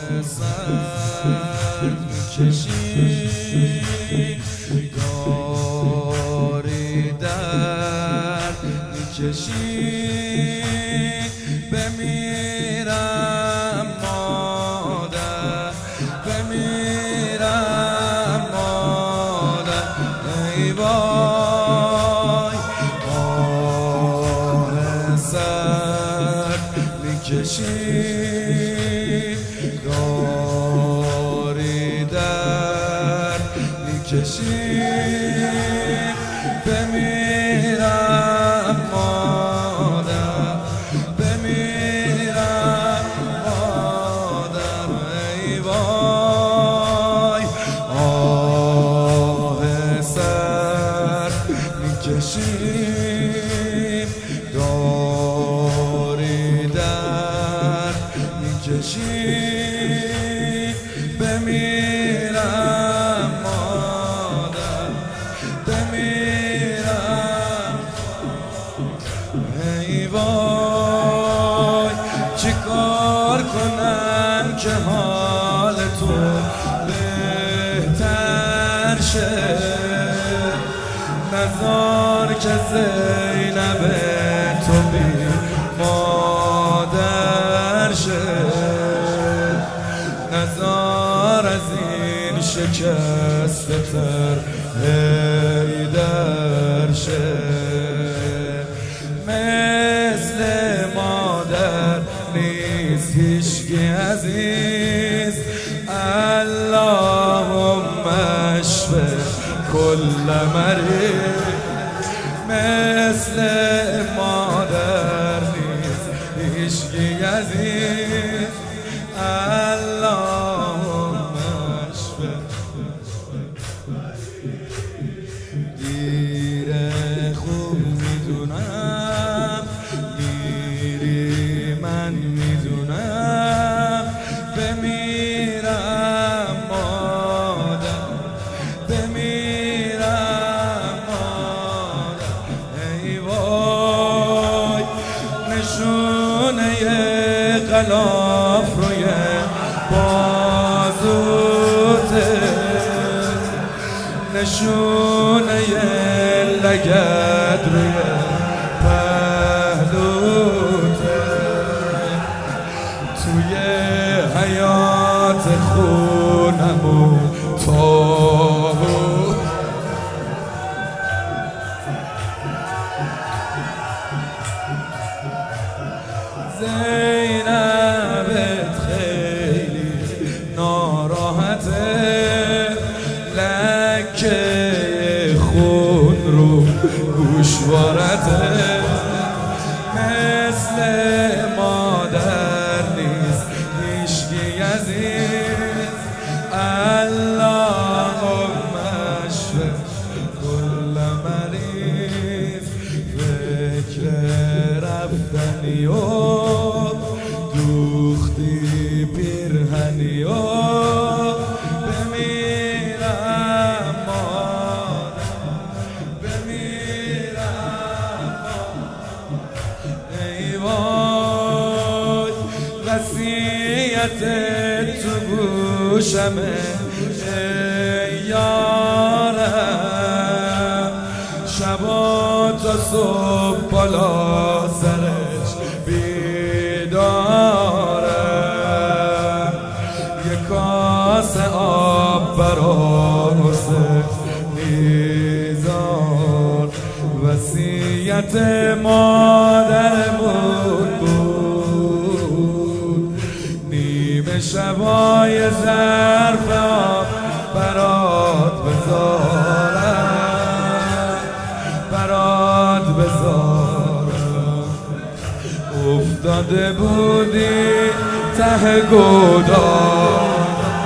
سر میکشی داری در میکشی بمیرم مادر بمیرم مادر ای وای آه سر میکشی داری در میکشی بمیرم مادر بمیرم مادر ای وای آه سر میکشیم داری در میکشیم بمیرم مادر بمیرم ای وای چیکار کنم که حال تو بهتر شه نذار که زینب تو بی مادر شه نذار از این شکست تر حیدر شه مثل مادر نیست هیچکی عزیز اللهم اشفه کل مریض مثل مادر نیست هیچکی عزیز اللهم اشفه دیره خوب میدونم میری من میدونم بمیرم مادر بمیرم مادر ای وای نشونه غلاف روی بازوته نشونه لگد روی پهلوته توی حیات خونمون تابوت زینبت خیلی ناراحته لکه خون رو گوشوارته مثل مادر نیست هیچکی عزیز اللهم اشفه کل مریض فکر رفتنی و دوختی پیرهنی و بمیرم مادر بمیرم مادر ای وای وصیت تو گوشمه ای یارم شبا تا صبح بالا سرش بیدارم یه کاسه آب برا میذار وصیت مادرمون بود نیمه شبای ظرف آب برات بذارم برات بذارم افتاده بودی ته گودال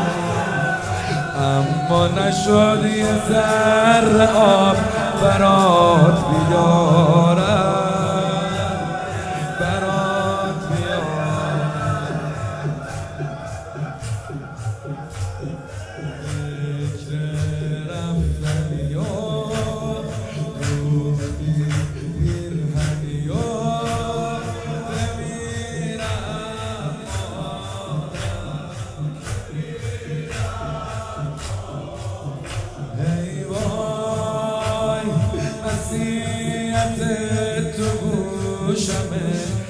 اما نشد یه ذره آب برات بیارم برات بیارم فکر رفتنی و دوختی پیرهنی و بمیرم نصیحت تو گوشمه